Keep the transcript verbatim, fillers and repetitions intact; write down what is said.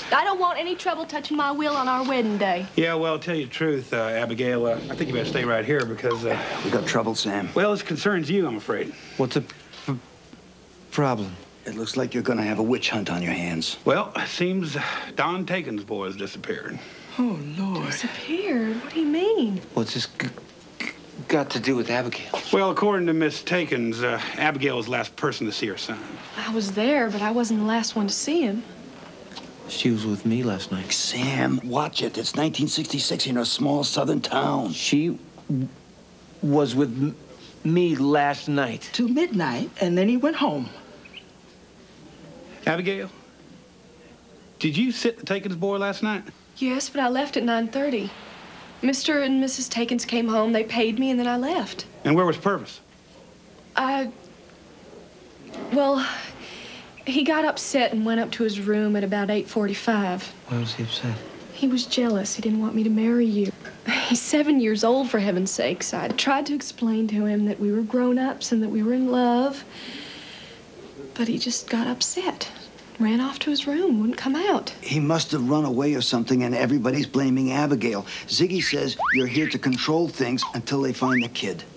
I don't want any trouble touching my will on our wedding day. Yeah, well, to tell you the truth, uh, Abigail, uh, I think you better stay right here because... Uh, we got trouble, Sam. Well, this concerns you, I'm afraid. What's the problem? It looks like you're gonna have a witch hunt on your hands. Well, it seems Don Taken's boy has disappeared. Oh, Lord. Disappeared? What do you mean? What's this g got to do with Abigail? Well, according to Miss Takens, uh, Abigail was the last person to see her son. I was there, but I wasn't the last one to see him. She was with me last night. Sam, watch it. It's nineteen sixty-six in a small southern town. She was with m me last night. Till midnight, and then he went home. Abigail, did you sit the Takens boy last night? Yes, but I left at nine thirty. Mister and Missus Takens came home, they paid me, and then I left. And where was Purvis? I... Well, he got upset and went up to his room at about eight forty-five. Why was he upset? He was jealous. He didn't want me to marry you. He's seven years old, for heaven's sakes. I tried to explain to him that we were grown-ups and that we were in love. But he just got upset. Ran off to his room, wouldn't come out. He must have run away or something, and everybody's blaming Abigail. Ziggy says you're here to control things until they find the kid.